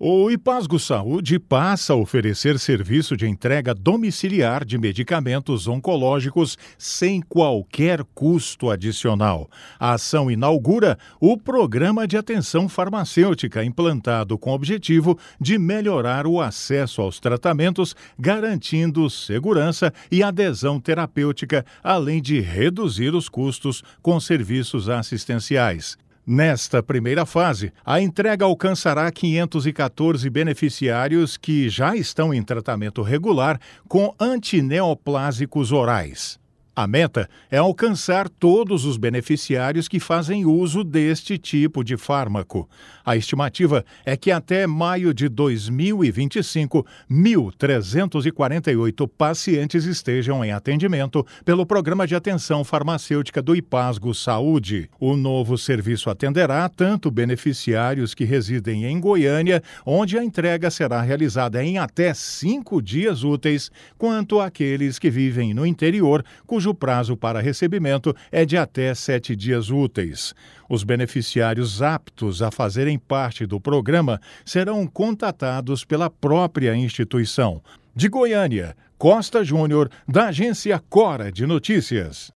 O Ipasgo Saúde passa a oferecer serviço de entrega domiciliar de medicamentos oncológicos sem qualquer custo adicional. A ação inaugura o Programa de Atenção Farmacêutica, implantado com o objetivo de melhorar o acesso aos tratamentos, garantindo segurança e adesão terapêutica, além de reduzir os custos com serviços assistenciais. Nesta primeira fase, a entrega alcançará 514 beneficiários que já estão em tratamento regular com antineoplásicos orais. A meta é alcançar todos os beneficiários que fazem uso deste tipo de fármaco. A estimativa é que até maio de 2025, 1.348 pacientes estejam em atendimento pelo Programa de Atenção Farmacêutica do Ipasgo Saúde. O novo serviço atenderá tanto beneficiários que residem em Goiânia, onde a entrega será realizada em até 5 dias úteis, quanto aqueles que vivem no interior, cujo prazo para recebimento é de até 7 dias úteis. Os beneficiários aptos a fazerem parte do programa serão contatados pela própria instituição. De Goiânia, Costa Júnior, da agência Cora de Notícias.